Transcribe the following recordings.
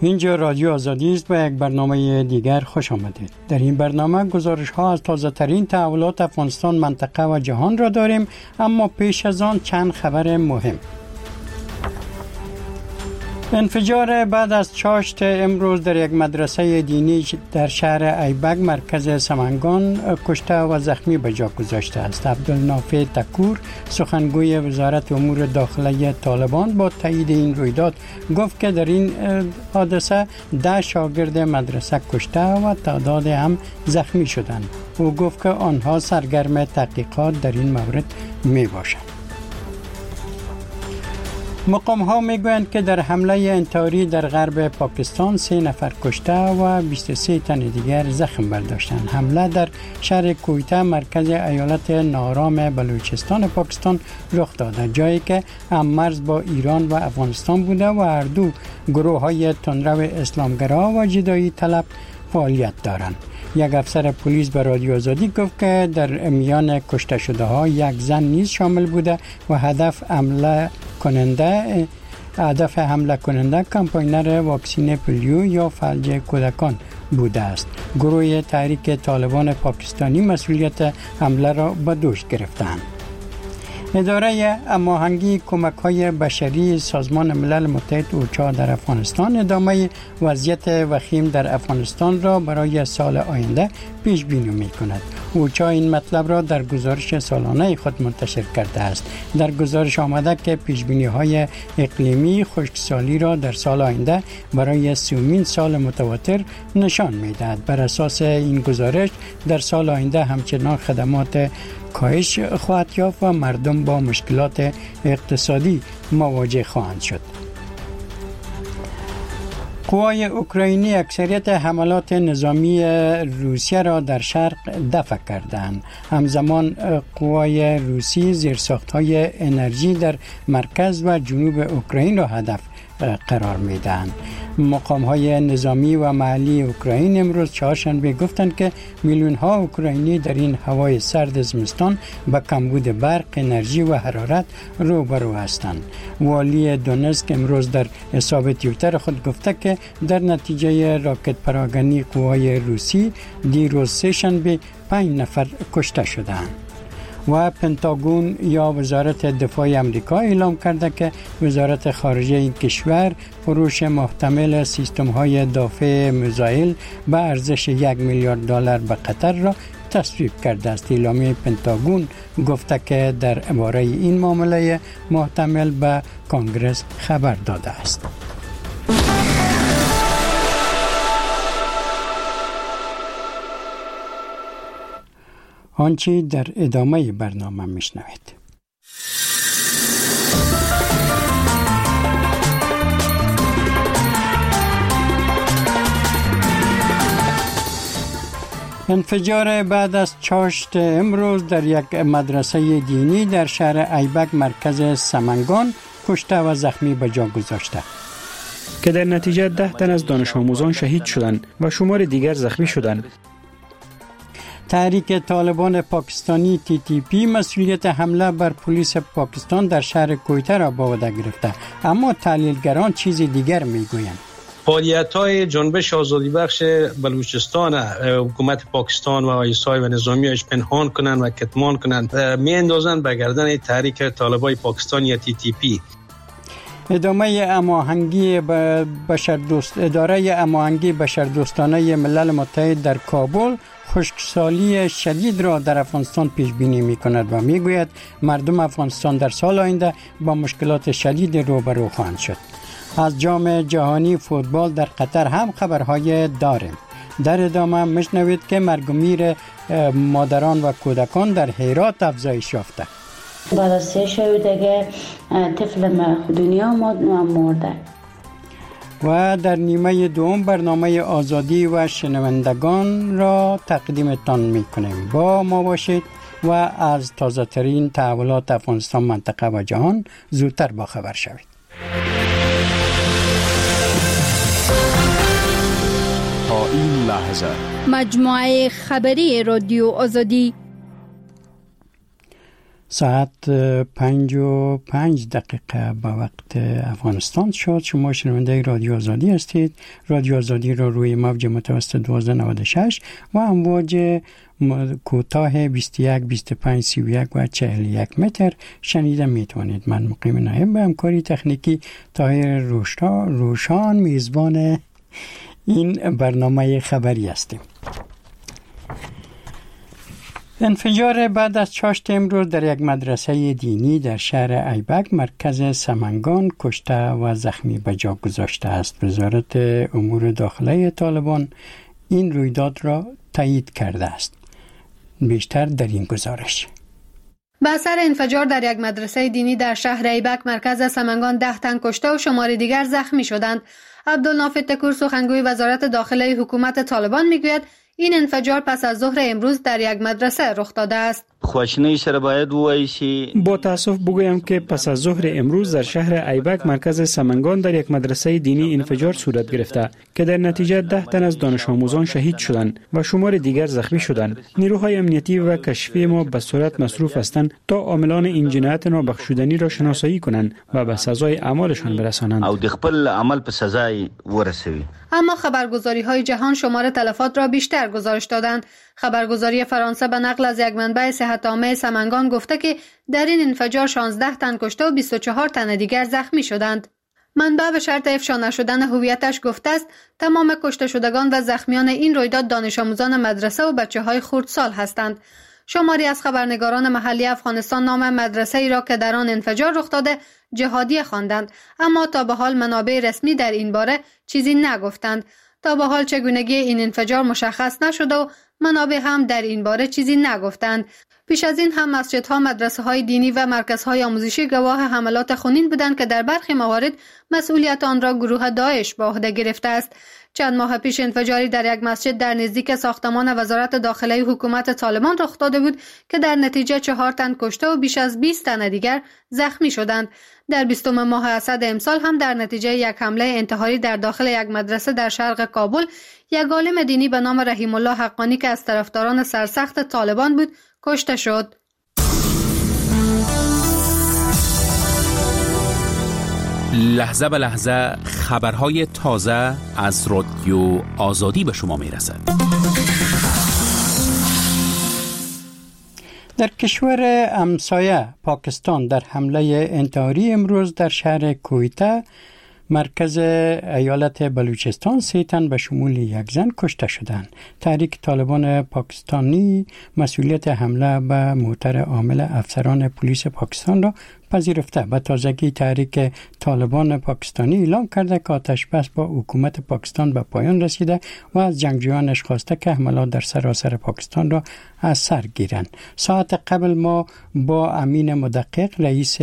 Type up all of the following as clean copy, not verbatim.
اینجا رادیو آزادی است و یک برنامه دیگر خوش آمدید. در این برنامه گزارش ها از تازه ترین تحولات افغانستان، منطقه و جهان را داریم، اما پیش از آن چند خبر مهم. انفجار بعد از چاشت امروز در یک مدرسه دینی در شهر ایبک مرکز سمنگان کشته و زخمی به جا گذاشته است. عبدالنافع تکور سخنگوی وزارت امور داخلی طالبان با تایید این رویداد گفت که در این حادثه 10 شاگرد مدرسه کشته و تعداد هم زخمی شدند. او گفت که آنها سرگرم تحقیقات در این مورد می باشند. مقام ها می گویند که در حمله انتحاری در غرب پاکستان 3 نفر کشته و 23 تن دیگر زخم برداشتند. حمله در شهر کویته مرکز ایالت نارام بلوچستان پاکستان رخ داده، جایی که هم مرز با ایران و افغانستان بوده و هر دو گروه های تندرو اسلامگرا و جدایی طلب فعالیت دارند. یک افسر پلیس به رادیو آزادی گفت که در میان کشته شده ها یک زن نیز شامل بوده و هدف حمله کننده کمپاینر واکسین پولیو یا فلج کودکان بوده است. گروه تحریک طالبان پاکستانی مسئولیت حمله را به دوش گرفتند. اداره هماهنگی کمک‌های بشری سازمان ملل متحد اوچا در افغانستان ادامه وضعیت وخیم در افغانستان را برای سال آینده پیش بینی می‌کند. اوچا این مطلب را در گزارش سالانه خود منتشر کرده است. در گزارش آمده که پیش‌بینی‌های اقلیمی خشکسالی را در سال آینده برای 30مین سال متواتر نشان می‌دهد. بر اساس این گزارش در سال آینده همچنان خدمات کاهش خواهد یافت و مردم با مشکلات اقتصادی مواجه خواهند شد. قوای اوکراینی اکثریت حملات نظامی روسیه را در شرق دفع کردند. همزمان قوای روسی زیرساخت‌های انرژی در مرکز و جنوب اوکراین را هدف قرار میدهند. مقام‌های نظامی و محلی اوکراین امروز چهارشنبه گفتند که میلیون‌ها اوکراینی در این هوای سرد زمستان با کمبود برق، انرژی و حرارت روبرو هستند. والی دونتسک امروز در حساب توییتر خود گفته که در نتیجه راکت پراکنی قوای روسی دیروز سه‌شنبه 5 نفر کشته شدند. و پنتاگون یا وزارت دفاع آمریکا اعلام کرده که وزارت خارجه این کشور فروش محتمل سیستم‌های دفاع میزایل به ارزش $1 میلیارد به قطر را تصویب کرده است. اعلامیه پنتاگون گفته که درباره این معامله محتمل به کنگره خبر داده است. آنچه در ادامه برنامه میشنوید. انفجار بعد از چاشت امروز در یک مدرسه دینی در شهر ایبک مرکز سمنگان کشته و زخمی به جا گذاشته که در نتیجه 10 تن از دانش آموزان شهید شدند و شمار دیگر زخمی شدند. تحریک طالبان پاکستانی TTP مسئولیت حمله بر پلیس پاکستان در شهر کویته را به عهده گرفته، اما تحلیلگران چیز دیگر میگویند. فعالیت‌های جنبش آزادی بخش بلوچستان حکومت پاکستان و ایسای و نظامی‌اش پنهان کنند و کتمان کنند می‌اندازند به گردن تحریک طالبان پاکستان یا TTP. اداره هماهنگی بشردوستانه ملل متحد در کابل خشکسالی شدید را در افغانستان پیش بینی می کند و می گوید مردم افغانستان در سال آینده با مشکلات شدید روبرو خواهند شد. از جام جهانی فوتبال در قطر هم خبرهای داریم. در ادامه میشنوید که مرگ و میر مادران و کودکان در هرات افزایش یافته. بعد از 3 شهودگی طفل دنیا مرده. و در نیمه دوم برنامه آزادی و شنوندگان را تقدیمتان میکنیم. با ما باشید و از تازه ترین تحولات افغانستان، منطقه و جهان زودتر باخبر شوید. تا این لحظه مجموعه خبری رادیو آزادی ساعت 5:05 به وقت افغانستان شد. شما شنونده رادیو آزادی هستید. رادیو آزادی را روی موج متوسط 1296 و امواج کوتاه 21 25 31 و 41 متر شنیده میتونید. من مقیم نایب به همکاری تکنیکی طاهر روشان میزبان این برنامه خبری هستیم. انفجار بعد از چاشت امروز در یک مدرسه دینی در شهر ایبک مرکز سمنگان کشته و زخمی به جا گذاشته است. وزارت امور داخلی طالبان این رویداد را تایید کرده است. بیشتر در این گزارش. به اثر انفجار در یک مدرسه دینی در شهر ایبک مرکز سمنگان 10 تن کشته و شمار دیگر زخمی شدند. عبدالنافع تکور سخنگوی وزارت داخلی حکومت طالبان میگوید این انفجار پس از ظهر امروز در یک مدرسه رخ داده است. خواشینی سره باید وایسی. با تاسف بگویم که پس از ظهر امروز در شهر ایبک مرکز سمنگان در یک مدرسه دینی انفجار صورت گرفته که در نتیجه 10 تن از دانش آموزان شهید شدند و شمار دیگر زخمی شدند. نیروهای امنیتی و کشفی ما به صورت مصروف هستند تا عاملان این جنایت نابخشودنی را شناسایی کنند و به سزای اعمالشان برسانند او د خپل عمل په سزای ورسوي. اما خبرگزاری‌های جهان شمار تلفات را بیشتر گزارش دادند. خبرگزاری فرانسه به نقل از یک منبع صحت‌عامه سمنگان گفته که در این انفجار 16 تن کشته و 24 تن دیگر زخمی شدند. منبع به شرط افشا نشدن هویتش گفته است تمام کشته شدگان و زخمیان این رویداد دانش آموزان مدرسه و بچه‌های خردسال هستند. شماری از خبرنگاران محلی افغانستان نام مدرسه ای را که در آن انفجار رخ داده جهادی خواندند، اما تا به حال منابع رسمی در این باره چیزی نگفتند. تا به حال چگونگی این انفجار مشخص نشده و منابع هم در این باره چیزی نگفتند. پیش از این هم مسجدها، مدرسه‌های دینی و مرکزهای آموزشی گواه حملات خونین بودند که در برخی موارد مسئولیت آن را گروه داعش به عهده گرفته است. چند ماه پیش انفجاری در یک مسجد در نزدیک ساختمان وزارت داخلی حکومت طالبان رخ داده بود که در نتیجه 4 تن کشته و بیش از 20 تن دیگر زخمی شدند. در 20 ماه اسد امسال هم در نتیجه یک حمله انتحاری در داخل یک مدرسه در شرق کابل یک عالم دینی به نام رحیم الله حقانی که از طرفداران سرسخت طالبان بود کشته شد. لحظه به لحظه خبرهای تازه از رادیو آزادی به شما میرسد. در کشور همسایه پاکستان در حمله انتحاری امروز در شهر کویته مرکز ایالت بلوچستان 3 تن به شمول یک زن کشته شدند. تحریک طالبان پاکستانی مسئولیت حمله به موتر عامل افسران پلیس پاکستان را پذیرفته. به تازگی تحریک طالبان پاکستانی اعلام کرده که آتش‌بس با حکومت پاکستان به پایان رسیده و از جنگجویانش خواسته که حملات در سراسر پاکستان را از سر گیرند. ساعت قبل ما با امین مدقق رئیس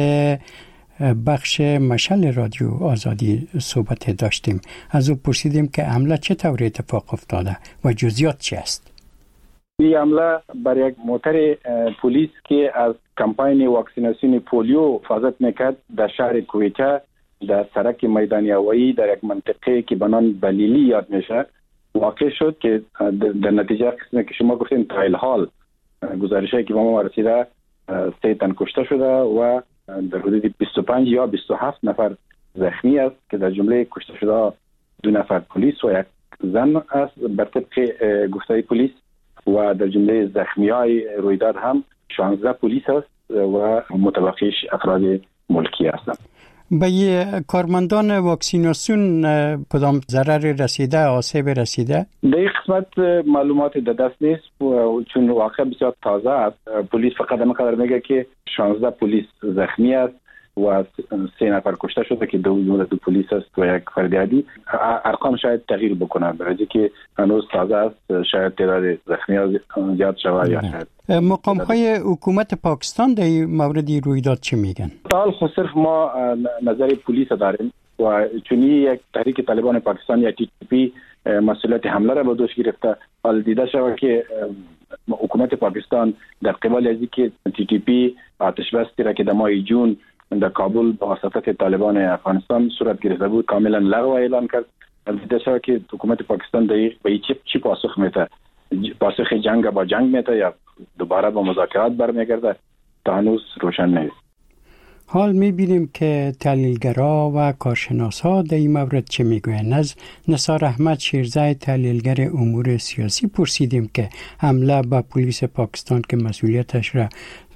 بخش مشعل رادیو آزادی صحبت داشتیم. از او پرسیدیم که حمله چطور اتفاق افتاده و جزئیات چی است. این حمله بر یک موتر پلیس که از کمپاین واکسیناسیون پولیو حفاظت میکرد در شهر کویته در سرک میدان هوایی در یک منطقه که به نام بلیلی یاد میشه واقع شد که در نتیجه قسمی که شما گفتین تا الحال گزارشی که به ما رسیده 3 تن کشته شده و در حدود 25 یا 27 نفر زخمی است که در جمله کشته شده 2 نفر پلیس و یک زن است بر طبق گفته پلیس و در جمله زخمیای رویداد هم 16 پلیس است و متبقیش افراد ملکی هستند. به کارمندان واکسیناسیون کدام ضرر رسیده، آسیب رسیده؟ در این قسمت معلومات در دست نیست چون واقع بسیار تازه است. پلیس فقط همینقدر میگه که 16 پلیس زخمی است و 3 نفر کشته شده که 2 پلیس است و یک فرد عادی. ارقام شاید تغییر بکنه برای که هنوز تازه است، شاید تعداد زخمی‌ها زیاد شود یا شاید. مقام‌های حکومت پاکستان در این مورد رویداد چی میگن؟ حال خود صرف ما نظر پلیس داریم و چون یک تحریک طالبان پاکستان یا TTP مسئولیت حمله را به دوش گرفته. حال دیده شود که حکومت پاکستان در قبال از اینکه TTP آتش بستی را که در ماه جون در کابل با واسطه طالبان افغانستان صورت گرفته بود کاملا لغو اعلان کرد. دیده شود که حکومت پاکستان به چی پاسخ میده؟ پاسخ جنگ با جنگ میده یا دوباره با مذاکرات برمیگرده؟ تا هنوز روشن نیست. حال می‌بینیم که تحلیلگرا و کارشناسا در این مورد چه میگویند. از نثار احمد شیرزای تحلیلگر امور سیاسی پرسیدیم که حمله به پلیس پاکستان که مسئولیتش را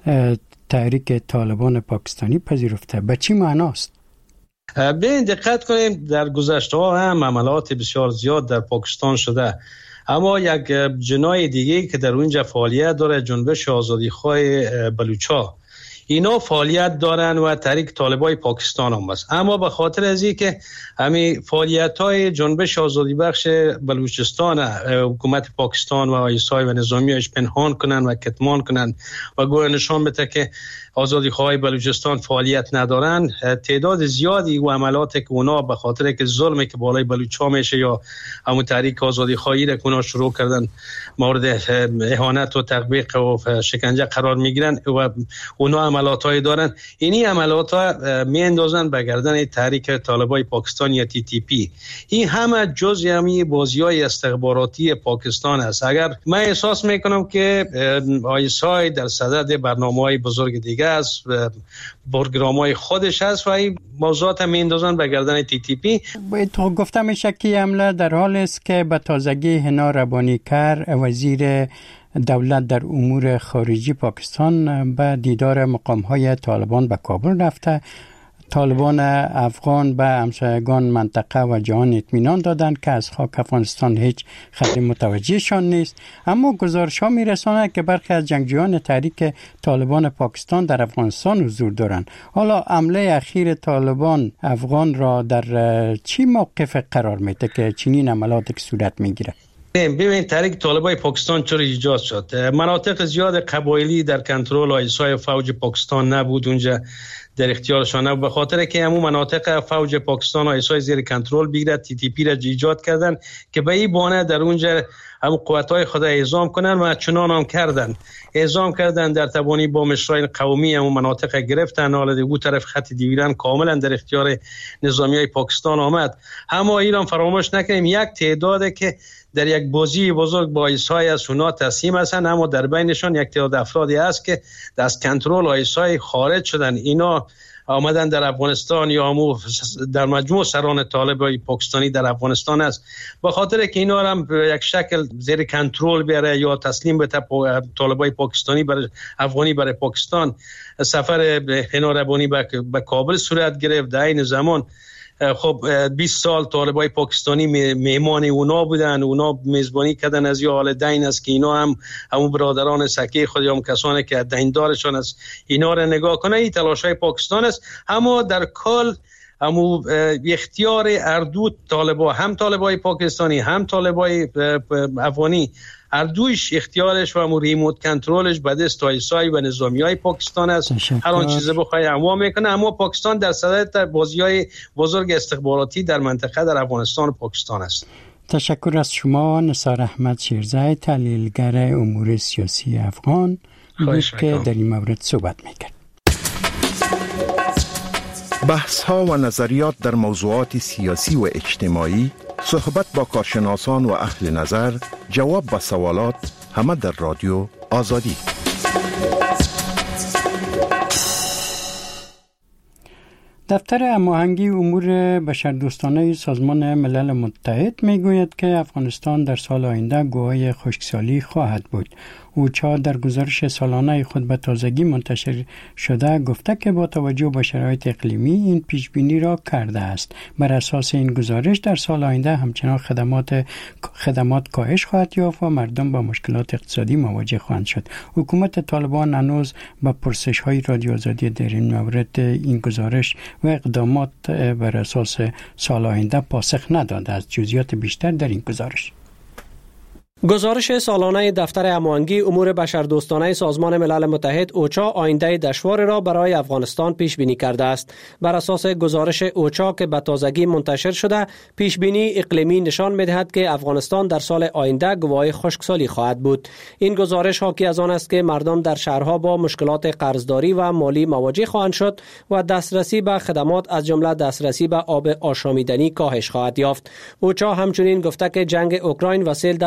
تحریک طالبان پاکستانی پذیرفته به چی معناست؟ به دقت کنیم در گذشته ها هم عملات بسیار زیاد در پاکستان شده، اما یک جناح دیگه که در اونجا فعالیت داره جنبش آزادیخواه بلوچا، اینا فعالیت دارن و تحریک طالبای پاکستان هم است. اما به خاطر از این که همین فعالیت‌های جنبش آزادی بخش بلوچستان حکومت پاکستان و آیسای و نظامی‌اش پنهان کنن و کتمان کنن و گویا نشان بده که آزادیخواه بلوچستان فعالیت ندارن، تعداد زیادی و عملاتی که اونا به خاطر که ظلمی که بالای بلوچا میشه یا همون تحریک آزادیخواهی را که اونا شروع کردن مورد اهانت و تطبیق و شکنجه قرار میگیرن و اونا عملاتای دارن، اینی عملات میاندازن به گردن تحریک طالبای پاکستان یا TTP. این همه جزء همین بازی‌های استخباراتی پاکستان است. اگر من احساس میکنم که آیسای در صدد برنامه‌های بزرگ دیگه است، پروگرام‌های خودش هست و این موضوعات هم میاندازن به گردن TTP. تو گفته میشه که حمله در حال است که به تازگی حنا ربانیکر وزیر دولت در امور خارجی پاکستان به دیدار مقام‌های طالبان به کابل رفته. طالبان افغان به همسایگان منطقه و جهان اطمینان دادند که از خاک افغانستان هیچ خطری متوجهشان نیست، اما گزارش‌ها می‌رساند که برخی از جنگجویان تحریک طالبان پاکستان در افغانستان حضور دارند. حالا حمله اخیر طالبان افغان را در چی موقف قرار میده که چنین عملاتی صورت میگیره؟ ببینید تحریک طالبای پاکستان چرا ایجاد شد؟ مناطق زیاد قبایلی در کنترل آیسای فوج پاکستان نبود، اونجا در اختیارشان نبود، به خاطر که همون مناطق فوج پاکستان آیسای زیر کنترل بگیرد TTP را ایجاد کردن که به این بانه در اونجا هم قوت‌های خود اعزام کنن و چنان هم کردن، اعزام کردن در تبانی با مشرای قومی هم مناطق گرفتن. حالا دو طرف خط دیویران کاملا در اختیار نظامیای پاکستان آمد. اما ایران فراموش نکنیم یک تعداده که در یک بازی بزرگ با آیسای از اونا تسلیم هستند، اما در بینشان یک تعداد افرادی است که از کنترل آیسای خارج شدن. اینا آمدن در افغانستان یا در مجموع سران طالبای پاکستانی در افغانستان است، به خاطر که اینا هم به یک شکل زیر کنترل بیاره یا تسلیم به طالبای پاکستانی برای افغانی برای پاکستان. سفر حنا ربانی به کابل صورت گرفت. در این زمان خب 20 سال طالبای پاکستانی مهمان اونا بودن، اونا میزبانی کردن از یه حال دین است که اینا هم همون برادران سکی خود یا هم کسانی که دیندارشان است اینا را نگاه کنه. این تلاشای پاکستان است، اما در کل همون اختیار اردو طالبا، هم طالبای پاکستانی هم طالبای افغانی، اردویش اختیارش و همون ریموت کنترلش به دست آیسای و نظامیای پاکستان است. هر آن چیزی بخوای انواع میکنه، اما پاکستان در صدد بازی‌های بزرگ استخباراتی در منطقه در افغانستان و پاکستان است. تشکر از شما نثار احمد شیرزای تحلیلگر امور سیاسی افغان که در این مورد صحبت میکرد. بحث‌ها و نظریات در موضوعات سیاسی و اجتماعی، صحبت با کارشناسان و اهل نظر، جواب به سوالات، همه در رادیو آزادی. دفتر هماهنگی امور بشردوستانه سازمان ملل متحد میگوید که افغانستان در سال آینده گواه خشکسالی خواهد بود. اوچا در گزارش سالانه خود به تازگی منتشر شده گفته که با توجه به شرایط اقلیمی این پیش بینی را کرده است. بر اساس این گزارش در سال آینده همچنان خدمات کاهش خواهد یافت و مردم با مشکلات اقتصادی مواجه خواهند شد. حکومت طالبان هنوز به پرسش‌های رادیو آزادی در این مورد این گزارش و اقدامات بر اساس سال آینده پاسخ نداده است. جزئیات بیشتر در این گزارش. گزارش سالانه دفتر هماهنگی امور بشردوستانه سازمان ملل متحد اوچا آینده دشوار را برای افغانستان پیش بینی کرده است. بر اساس گزارش اوچا که به تازگی منتشر شده، پیش بینی اقلیمی نشان می‌دهد که افغانستان در سال آینده گواه خشکسالی خواهد بود. این گزارش حاکی از آن است که مردم در شهرها با مشکلات قرضداری و مالی مواجه خواهند شد و دسترسی به خدمات از جمله دسترسی به آب آشامیدنی کاهش خواهد یافت. اوچا همچنین گفته که جنگ اوکراین و سیل در پاکستان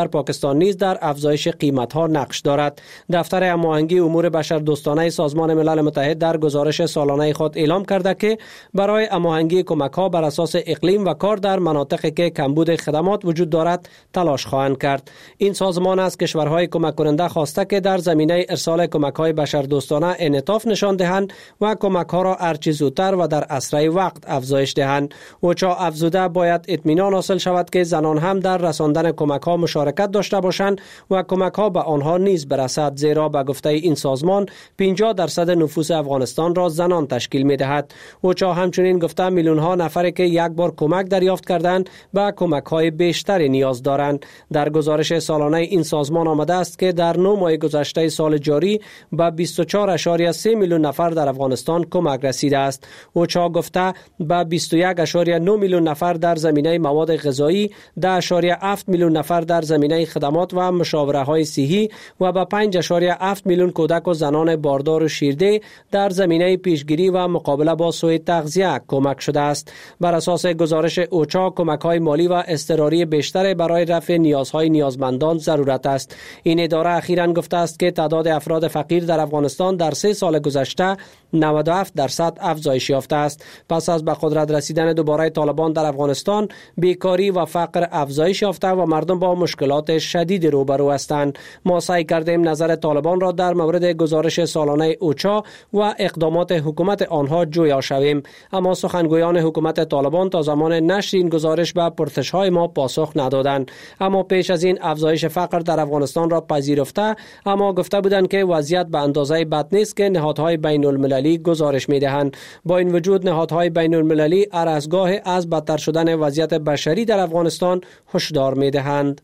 افغانستان نیز در افزایش قیمت‌ها نقش دارد. دفتر هماهنگی امور بشردوستانه سازمان ملل متحد در گزارش سالانه خود اعلام کرده که برای هماهنگی کمک‌ها بر اساس اقلیم و کار در مناطقی که کمبود خدمات وجود دارد تلاش خواهند کرد. این سازمان از کشورهای کمک کننده خواسته که در زمینه ارسال کمک‌های بشردوستانه انعطاف نشان دهند و کمک‌ها را هرچه زودتر و در اسرع وقت افزایش دهند. اوچا افزوده باید اطمینان حاصل شود که زنان هم در رساندن کمک‌ها مشارکت داشته باشند و کمک‌ها به آنها نیز برسد، زیرا به گفته این سازمان 50% نفوس افغانستان را زنان تشکیل می‌دهد. اوچا همچنین گفته میلیون‌ها نفری که یک بار کمک دریافت کردند به کمک‌های بیشتری نیاز دارند. در گزارش سالانه این سازمان آمده است که در 9 ماه گذشته سال جاری به 24.3 میلیون نفر در افغانستان کمک رسیده است. اوچا گفته به 21.9 میلیون نفر در زمینه مواد غذایی، 10.7 میلیون نفر در زمینه خدمات و مشاوره‌های صحی و به 5.7 میلیون کودک و زنان باردار و شیرده در زمینه پیشگیری و مقابله با سوء تغذیه کمک شده است. بر اساس گزارش اوچا کمک‌های مالی و اضطراری بیشتر برای رفع نیازهای نیازمندان ضرورت است. این اداره اخیراً گفته است که تعداد افراد فقیر در افغانستان در 3 سال گذشته 97% افزایش یافته است. پس از به قدرت رسیدن دوباره طالبان در افغانستان، بیکاری و فقر افزایش یافته و مردم با مشکلات شدید روبرو هستند. ما سعی کردیم نظر طالبان را در مورد گزارش سالانه اوچا و اقدامات حکومت آنها جویا شویم، اما سخنگویان حکومت طالبان تا زمان نشر این گزارش به پرسش‌های ما پاسخ ندادند. اما پیش از این افزایش فقر در افغانستان را پذیرفته، اما گفته بودند که وضعیت به اندازه بد نیست که نهادهای بین‌المللی گزارش می‌دهند. با این وجود نهادهای بین‌المللی هر از گاهی از بدتر شدن وضعیت بشری در افغانستان هشدار می‌دهند.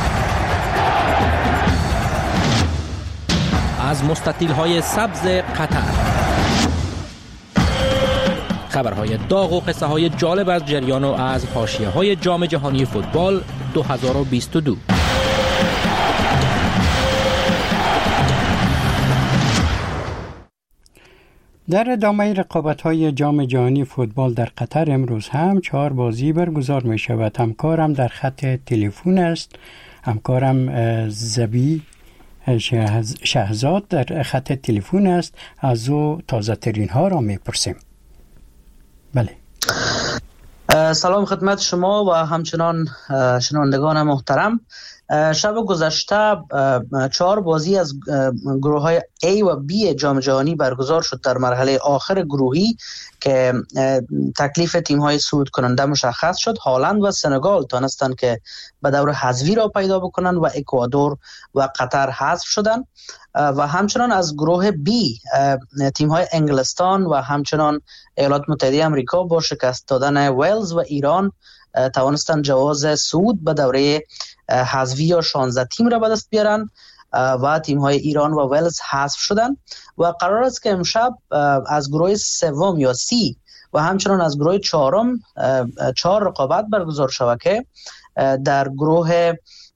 از مستطیل‌های سبز قطر، خبرهای داغ و قصه‌های جالب از جریان و از حاشیه‌های جام جهانی فوتبال 2022. در ادامه رقابت‌های جام جهانی فوتبال در قطر امروز هم 4 بازی برگزار می شود. همکارم در خط تلفن است. همکارم زبی شهزاد در خط تلفن است. از او تازه ترین ها را می پرسیم. بله. سلام خدمت شما و همچنان شنوندگان محترم. شب گذشته 4 بازی از گروه های A و B جام جهانی برگزار شد. در مرحله آخر گروهی که تکلیف تیم های صعود کننده مشخص شد، هالند و سنگال تانستند که به دور حذفی را پیدا بکنند و اکوادور و قطر حذف شدند. و همچنان از گروه B تیم های انگلستان و همچنان ایالات متحده آمریکا با شکست دادن ولز و ایران توانستند جواز صعود به دوره حذفی یا 16 تیم را به دست بیارن و تیم های ایران و ولز حذف شدند و قرار است که امشب از گروه سوم یا C و همچنان از گروه چهارم 4 رقابت برگزار شود که در گروه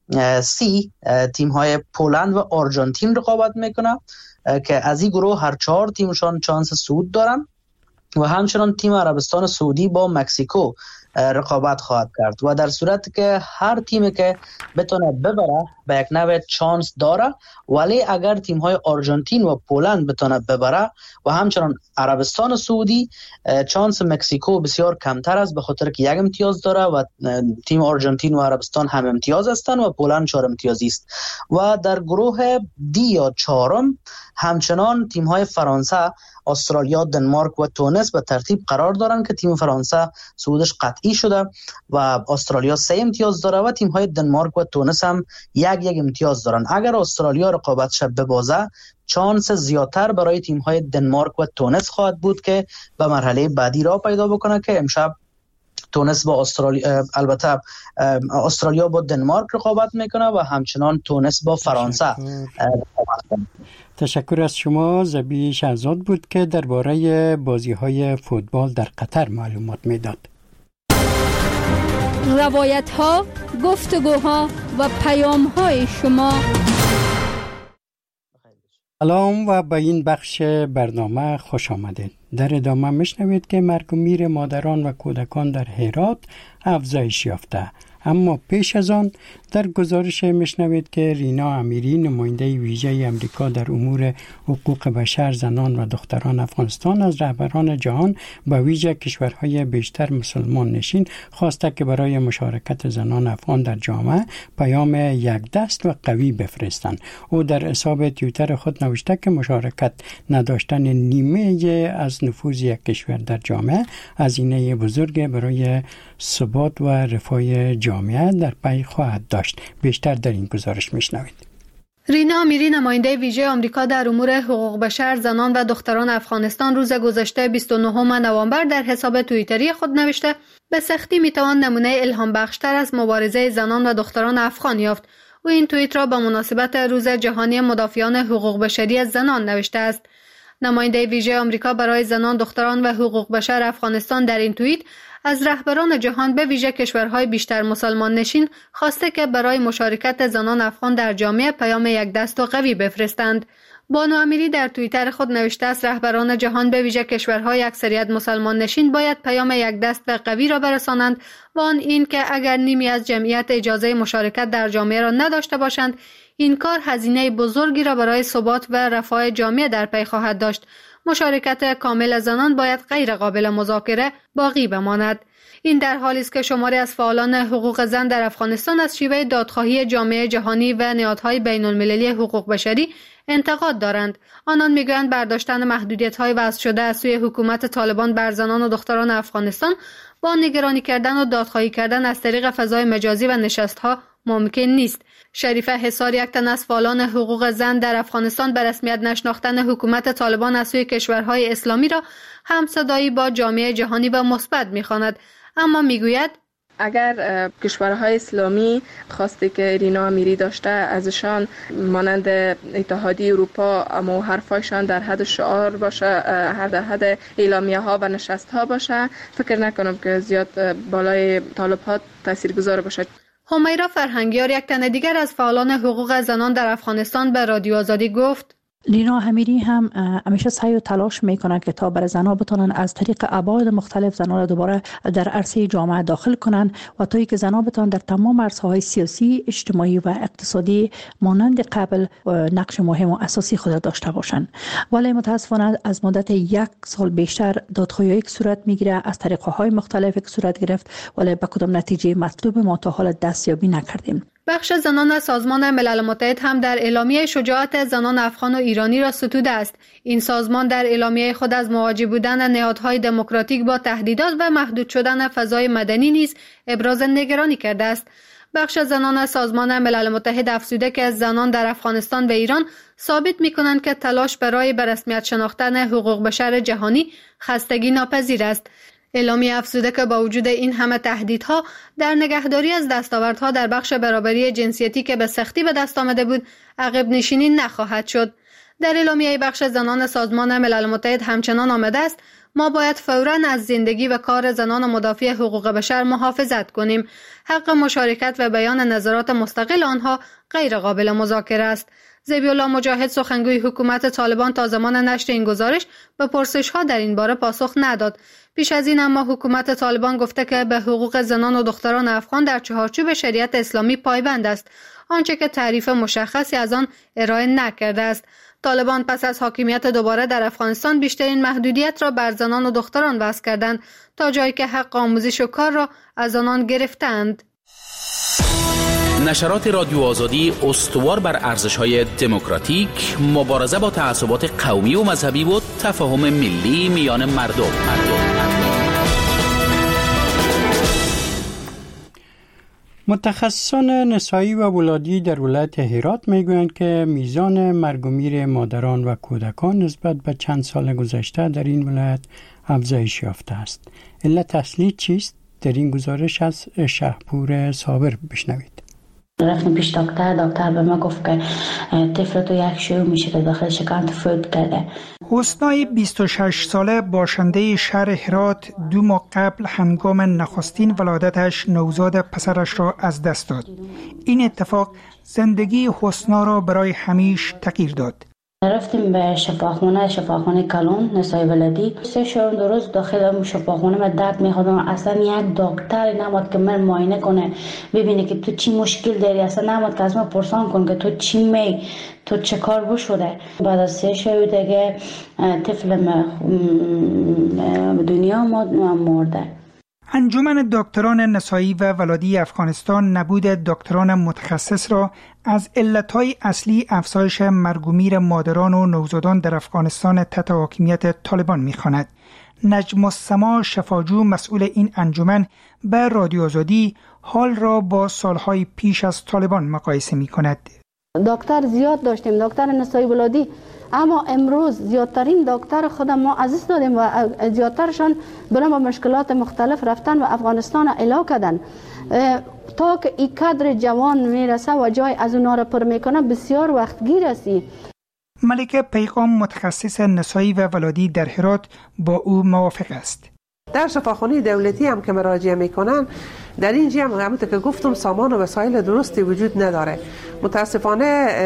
C تیم های پولند و آرژانتین رقابت میکنه که از این گروه هر 4 تیمشان چانس صعود دارن و همچنان تیم عربستان سعودی با مکزیکو رقابت خواهد کرد و در صورتی که هر تیمی که بتونه ببره به یک نوع چانس داره، ولی اگر تیم های آرژانتین و پولند بتونه ببره و همچنان عربستان سعودی، چانس مکزیکو بسیار کمتر است به خاطر که 1 امتیاز داره و تیم آرژانتین و عربستان هم امتیاز هستند و پولند 4 امتیازی است. و در گروه D یا 4 همچنان تیم های فرانسه، استرالیا، دنمارک و تونس به ترتیب قرار دارند که تیم فرانسه صعودش قطعی شده و استرالیا 3 امتیاز داره و تیم های دنمارک و تونس هم 1 امتیاز دارن. اگر استرالیا رقابتش ببازه، چانس زیادتر برای تیم های دنمارک و تونس خواهد بود که به مرحله بعدی را پیدا بکنه که امشب تونس با استرالیا، البته استرالیا با دنمارک رقابت میکنه و همچنان تونس با فرانسه رقابت کنه. تشکر از شما. زبی شهزاد بود که درباره بازی‌های فوتبال در قطر معلومات میداد. روایت‌ها، گفتگوها و پیام‌های شما. سلام و به این بخش برنامه خوش آمدید. در ادامه میشنوید که مرگ و میر مادران و کودکان در هرات افزایش یافته. اما پیش از آن در گزارش میشنوید که رینا امیری نماینده ویژه امریکا در امور حقوق بشر، زنان و دختران افغانستان از رهبران جهان به ویژه کشورهای بیشتر مسلمان نشین خواسته که برای مشارکت زنان افغان در جامعه پیام یک دست و قوی بفرستند. او در حساب توییتر خود نوشته که مشارکت نداشتن نیمه از نفوذ یک کشور در جامعه هزینه بزرگ برای ثبات و رفاه جامعه در پی خواهد داشت. بیشتر در این گزارش میشنوید. رینا امیری نماینده ویژه آمریکا در امور حقوق بشر، زنان و دختران افغانستان روز گذشته 29 نوامبر در حساب توییتری خود نوشته به سختی میتوان نمونه الهام بخشتر از مبارزه زنان و دختران افغان یافت. او این توییت را به مناسبت روز جهانی مدافعان حقوق بشری زنان نوشته است. نماینده ویژه آمریکا برای زنان، دختران و حقوق بشر افغانستان در این توییت از رهبران جهان به ویژه کشورهای بیشتر مسلمان نشین خواسته که برای مشارکت زنان افغان در جامعه پیام یک دست و قوی بفرستند. بانو امیری در توییتر خود نوشته است رهبران جهان به ویژه کشورهای اکثریت مسلمان نشین باید پیام یک دست و قوی را برسانند و آن این که اگر نیمی از جمعیت اجازه مشارکت در جامعه را نداشته باشند، این کار هزینه بزرگی را برای ثبات و رفاه جامعه در پی خواهد داشت. مشارکت کامل زنان باید غیر قابل مذاکره باقی بماند. این در حالی است که شماری از فعالان حقوق زن در افغانستان از شیوه دادخواهی جامعه جهانی و نهادهای بین المللی حقوق بشری انتقاد دارند. آنان میگویند برداشتن محدودیت‌های وضع شده از سوی حکومت طالبان بر زنان و دختران افغانستان با نگرانی کردن و دادخواهی کردن از طریق فضای مجازی و نشست‌ها ممکن نیست. شریفه حصار، یک تن از فعالان حقوق زن در افغانستان، به رسمیت نشناختن حکومت طالبان از سوی کشورهای اسلامی را همصدایی با جامعه جهانی و مثبت می‌خواند، اما میگوید اگر کشورهای اسلامی خواسته که رینا امیری داشته ازشان مانند اتحادیه اروپا اما حرفایشان در حد شعار باشه، در حد اعلامیه ها و نشست ها باشه، فکر نکنم که زیاد بالای طالب ها تاثیرگذار باشه. همیرا فرهنگیار، یک تن دیگر از فعالان حقوق زنان در افغانستان، به رادیو آزادی گفت رینا امیری هم همیشه سعی و تلاش میکنه که تا برای زنان بتونن از طریق ابعاد مختلف زنان را دوباره در عرصه جامعه داخل کنن و تا اینکه زنان بتونن در تمام عرصه‌های سیاسی، اجتماعی و اقتصادی مانند قبل نقش مهم و اساسی خود داشته باشند. ولی متاسفانه از مدت یک سال بیشتر دادخواهی که صورت میگیره از طریق‌های مختلف که صورت گرفت، ولی به کدام نتیجه مطلوب ما تا حال دستیابی نکردیم. بخش زنان سازمان ملل متحد هم در اعلامیه شجاعت زنان افغان و ایرانی را ستوده است. این سازمان در اعلامیه خود از مواجه بودن نهادهای دموکراتیک با تهدیدات و محدود شدن فضای مدنی نیز ابراز نگرانی کرده است. بخش زنان سازمان ملل متحد افزوده که زنان در افغانستان و ایران ثابت می‌کنند که تلاش برای به رسمیت شناختن حقوق بشر جهانی خستگی ناپذیر است. اعلامیه افزوده که با وجود این همه تهدیدها در نگهداری از دستاوردها در بخش برابری جنسیتی که به سختی به دست آمده بود عقب نشینی نخواهد شد. در اعلامیه بخش زنان سازمان ملل متحد همچنان آمده است ما باید فوراً از زندگی و کار زنان مدافع حقوق بشر محافظت کنیم. حق مشارکت و بیان نظرات مستقل آنها غیر قابل مذاکره است. ذبیح‌الله مجاهد، سخنگوی حکومت طالبان، تا زمان نشر این گزارش به پرسش‌ها در این باره پاسخ نداد. پیش از این اما حکومت طالبان گفته که به حقوق زنان و دختران افغان در چهارچوب شریعت اسلامی پایبند است، آنچه که تعریف مشخصی از آن ارائه نکرده است. طالبان پس از حاکمیت دوباره در افغانستان بیشترین محدودیت را بر زنان و دختران وضع کردند تا جایی که حق آموزش و کار را از آنان گرفتند. نشرات رادیو آزادی استوار بر ارزش‌های دموکراتیک، مبارزه با تعصبات قومی و مذهبی و تفاهم ملی میان مردم. متخصصان نسایی و ولادی در ولایت هرات میگویند که میزان مرگ و میر مادران و کودکان نسبت به چند سال گذشته در این ولایت افزایش یافته است. علت اصلی چیست؟ در این گزارش از شهپور صابر بشنوید. رفتیم پیش دکتر به ما گفت که طفل تو یک شیوع میشه که داخل شکم فوت کرده. حسنای 26 ساله باشنده شهر هرات 2 ماه قبل هنگام نخستین ولادتش نوزاد پسرش را از دست داد. این اتفاق زندگی حسنا را برای همیشه تغییر داد. رفتیم به شفاخانه کلون نسای ولدی 3 روز داخل شفاخانه من درد میخوادم. اصلا یک دکتر نماد که من معاینه کنه ببینه که تو چی مشکل داری، اصلا نماد که از من پرسان کن که تو چی تو چه کار بشده. بعد از 3 شب دیگه طفلم دنیا مرده. انجمن دکتران نسایی و ولادی افغانستان نبود دکتران متخصص را از علتهای اصلی افزایش مرگ و میر مادران و نوزادان در افغانستان تحت حاکمیت طالبان می‌خواند. نجم السما شفاجو مسئول این انجمن به رادیو آزادی حال را با سالهای پیش از طالبان مقایسه می‌کند. دکتر زیاد داشتیم، دکتر نسایی ولادی، اما امروز زیادترین دکتر خودم ما از دست دادیم و زیادترشان بنا به مشکلات مختلف رفتن و افغانستان اعلا کردن. تا که این کادر جوان میرسه و جای از اونا را پر میکنه بسیار وقت گیر است. ملکه پیغام متخصص نسایی و ولادی در هرات با او موافق است. در شفاخانه دولتی هم که مراجعه میکنن در این جمع همونطور که گفتم سامان و وسایل درستی وجود نداره. متاسفانه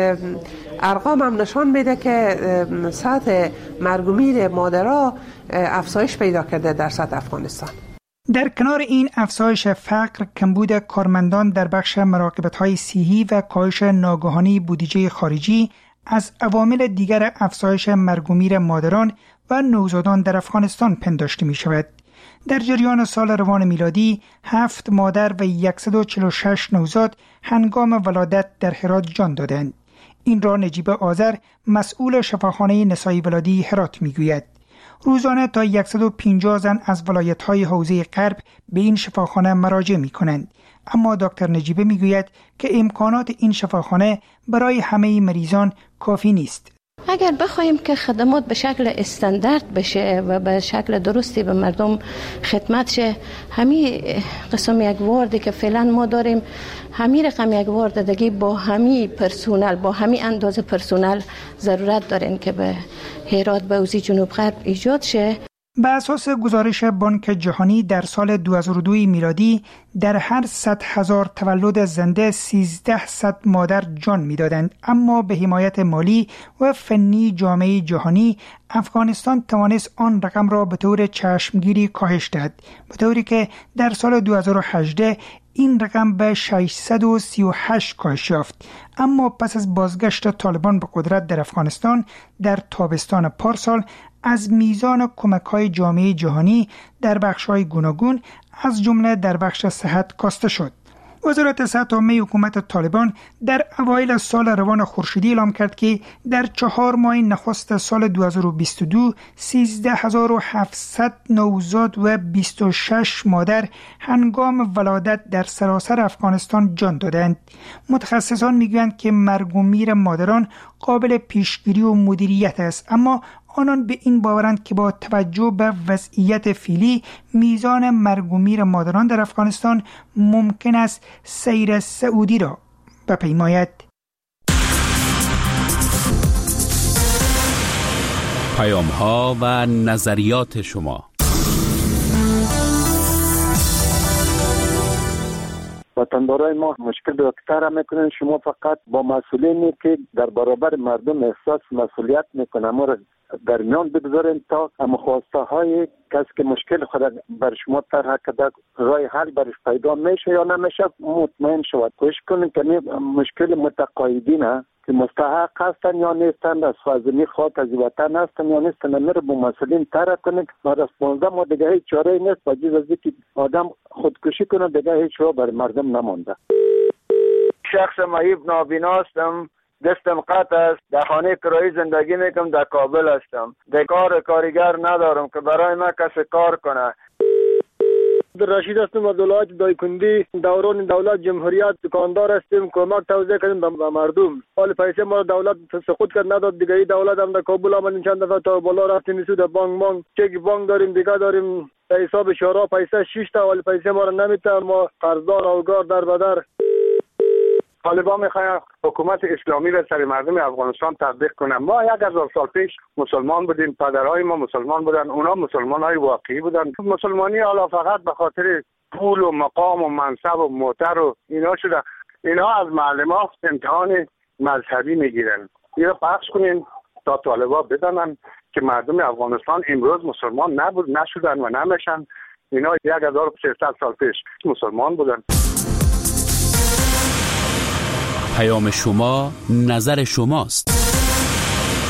ارقام هم نشان میده که سطح مرگ و میر مادرها افزایش پیدا کرده در سطح افغانستان. در کنار این افزایش فقر، کمبود کارمندان در بخش مراقبت‌های صحی و کاهش ناگهانی بودجه خارجی از عوامل دیگر افزایش مرگ و میر مادران و نوزادان در افغانستان پنداشته می شود. در جریان سال روان میلادی 7 مادر و 146 نوزاد هنگام ولادت در هرات جان دادند. این را نجیب آذر مسئول شفاخانه نسایی ولادی هرات میگوید. روزانه تا 150 زن از ولایت‌های حوزه غرب به این شفاخانه مراجعه می‌کنند. اما دکتر نجیبه میگوید که امکانات این شفاخانه برای همه مریضان کافی نیست. اگر بخوایم که خدمات به شکل استاندارد بشه و به شکل درستی به مردم خدمت شه، همین قسم یک واردی که فعلا ما داریم، همین رقم یک وارد دیگه با همین پرسونل، با همین اندازه پرسونل ضرورت دارن که به هرات به حوزه جنوب غرب ایجاد شه. به اساس گزارش بانک جهانی در سال 2002 میلادی در هر 100,000 تولد زنده 1300 مادر جان میدادند، اما به حمایت مالی و فنی جامعه جهانی افغانستان توانست آن رقم را به طور چشمگیری کاهش دهد، به طوری که در سال 2018 این رقم به 638 کاهش یافت. اما پس از بازگشت طالبان به قدرت در افغانستان در تابستان پارسال از میزان کمک‌های جامعه جهانی در بخش‌های گوناگون از جمله در بخش صحت کاسته شد. وزارت صحت عامه حکومت طالبان در اوایل سال روان خورشیدی اعلام کرد که در 4 ماه نخست سال 2022 13700 نوزاد و 26 مادر هنگام ولادت در سراسر افغانستان جان دادند. متخصصان میگویند که مرگ و میر مادران قابل پیشگیری و مدیریت است، اما آنان به این باورند که با توجه به وضعیت فعلی میزان مرگ و میر مادران در افغانستان ممکن است سیر سعودی را بپیماید. پیام‌ها و نظریات شما. وطندارای ما مشکل دکتر میکنن، شما فقط با مسئولینی که در برابر مردم احساس مسئولیت میکنن ما را در میان بگذارین تا خواسته های کسی که مشکل خود بر شما طرح کرده راه حل برش پیدا میشه یا نمیشه مطمئن شود. کوشش کنین که مشکل متقاعدین که مستحق هستن یا نیستن، از فاضلی خاک از وطن هستن یا نیستن، میره با مسئولین طرح کنین. بعد از 15 ماه دیگه هیچ چاره نیست، با جز از اینکه آدم خودکشی کنه دیگه هیچ راه بر مردم نمانده. شخص مهیب نابینا هستم، دستم قطع است، در خانه کرایی زندگی میکنم، در کابل هستم، در کارگر ندارم که برای من کسی کار کنه. رشید هستم از ولایت دایکندی. دوران دولت جمهوریت دکاندار هستیم، کمک توزیع کردیم به مردم. حال پیسه ما دولت سقوط کرد نداد دیگه. دولت هم در کابل آمدیم چند دفعه تا بالا رفتیم سود بانک چک بانک داریم دیگه داریم حساب شورا پیسه 6 تا ولی پیسه ما رو نمیتن، ما قرضدار اوگار در بدر. طالبان میخواین حکومت اسلامی را سر مردم افغانستان تطبیق کنن. ما 1000 سال پیش مسلمان بودیم، پدرهای ما مسلمان بودن، اونا مسلمانای واقعی بودن. مسلمانی حالا فقط به خاطر پول و مقام و منصب و موتر و اینا شده. اینا از معلم ها امتحان مذهبی میگیرن. اینو پخش کنین تا طالبا بدانن که مردم افغانستان امروز مسلمان نشدن و نمیشن. اینا 1300 سال پیش مسلمان بودن. پیام شما، نظر شماست.